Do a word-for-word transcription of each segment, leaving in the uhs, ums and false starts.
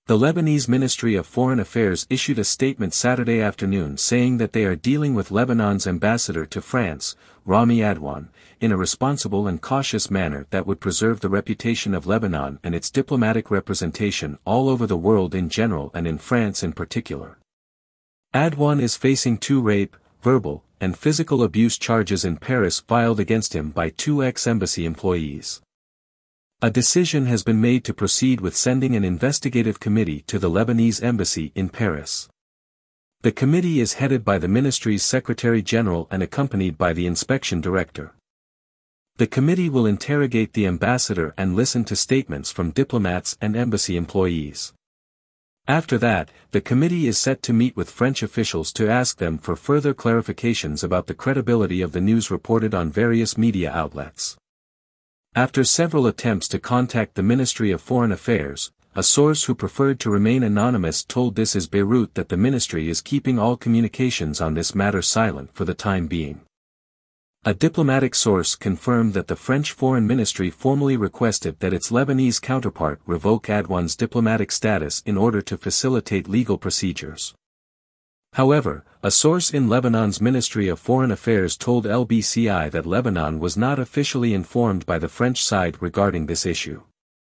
The Lebanese Ministry of Foreign Affairs issued a statement Saturday afternoon saying that they are dealing with Lebanon's ambassador to France, Rami Adwan, in a responsible and cautious manner that would preserve the reputation of Lebanon and its diplomatic representation all over the world in general and in France in particular. Adwan is facing two rape, verbal, and physical abuse charges in Paris filed against him by two ex-embassy employees. A decision has been made to proceed with sending an investigative committee to the Lebanese embassy in Paris. The committee is headed by the ministry's Secretary General and accompanied by the inspection director. The committee will interrogate the ambassador and listen to statements from diplomats and embassy employees. After that, the committee is set to meet with French officials to ask them for further clarifications about the credibility of the news reported on various media outlets. After several attempts to contact the Ministry of Foreign Affairs, a source who preferred to remain anonymous told This Is Beirut that the ministry is keeping all communications on this matter silent for the time being. A diplomatic source confirmed that the French Foreign Ministry formally requested that its Lebanese counterpart revoke Adwan's diplomatic status in order to facilitate legal procedures. However, a source in Lebanon's Ministry of Foreign Affairs told L B C I that Lebanon was not officially informed by the French side regarding this issue.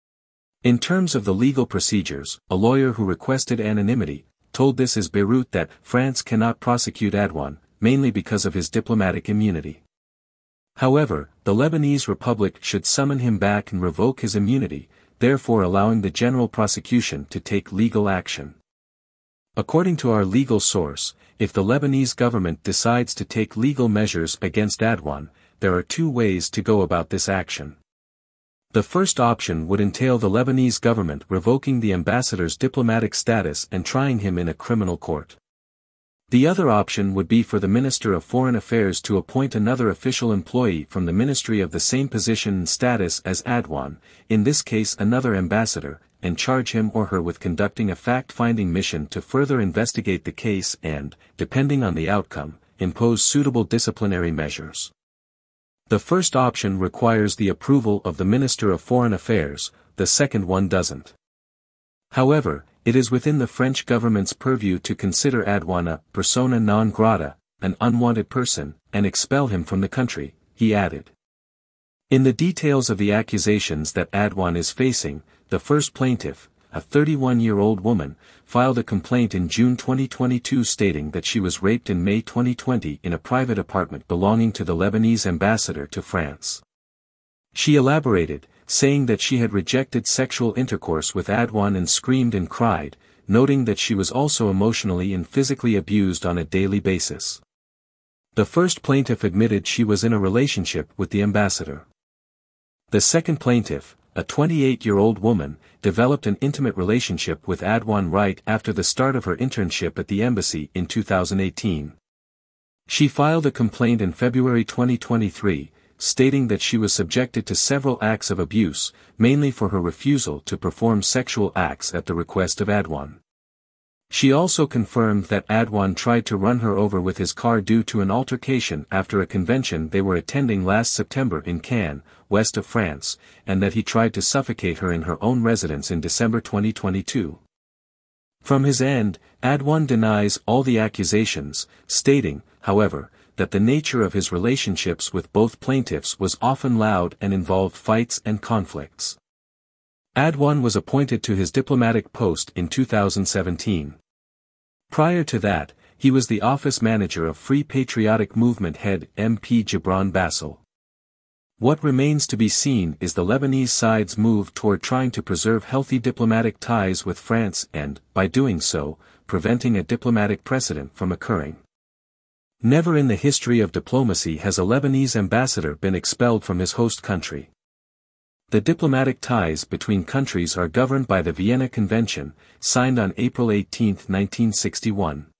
In terms of the legal procedures, a lawyer who requested anonymity told This Is Beirut that France cannot prosecute Adwan, mainly because of his diplomatic immunity. However, the Lebanese Republic should summon him back and revoke his immunity, therefore allowing the general prosecution to take legal action. According to our legal source, if the Lebanese government decides to take legal measures against Adwan, there are two ways to go about this action. The first option would entail the Lebanese government revoking the ambassador's diplomatic status and trying him in a criminal court. The other option would be for the Minister of Foreign Affairs to appoint another official employee from the ministry of the same position and status as Adwan, in this case another ambassador, and charge him or her with conducting a fact-finding mission to further investigate the case and, depending on the outcome, impose suitable disciplinary measures. The first option requires the approval of the Minister of Foreign Affairs, the second one doesn't. However, it is within the French government's purview to consider Adwan a persona non grata, an unwanted person, and expel him from the country, he added. In the details of the accusations that Adwan is facing, the first plaintiff, a thirty-one-year-old woman, filed a complaint in June twenty twenty-two stating that she was raped in May twenty twenty in a private apartment belonging to the Lebanese ambassador to France. She elaborated, saying that she had rejected sexual intercourse with Adwan and screamed and cried, noting that she was also emotionally and physically abused on a daily basis. The first plaintiff admitted she was in a relationship with the ambassador. The second plaintiff, a twenty-eight-year-old woman, developed an intimate relationship with Adwan right after the start of her internship at the embassy in two thousand eighteen. She filed a complaint in February twenty twenty-three, stating that she was subjected to several acts of abuse, mainly for her refusal to perform sexual acts at the request of Adwan. She also confirmed that Adwan tried to run her over with his car due to an altercation after a convention they were attending last September in Cannes, west of France, and that he tried to suffocate her in her own residence in December twenty twenty-two. From his end, Adwan denies all the accusations, stating, however, that the nature of his relationships with both plaintiffs was often loud and involved fights and conflicts. Adwan was appointed to his diplomatic post in two thousand seventeen. Prior to that, he was the office manager of Free Patriotic Movement head M P Gibran Bassel. What remains to be seen is the Lebanese side's move toward trying to preserve healthy diplomatic ties with France and, by doing so, preventing a diplomatic precedent from occurring. Never in the history of diplomacy has a Lebanese ambassador been expelled from his host country. The diplomatic ties between countries are governed by the Vienna Convention, signed on April eighteenth nineteen sixty-one.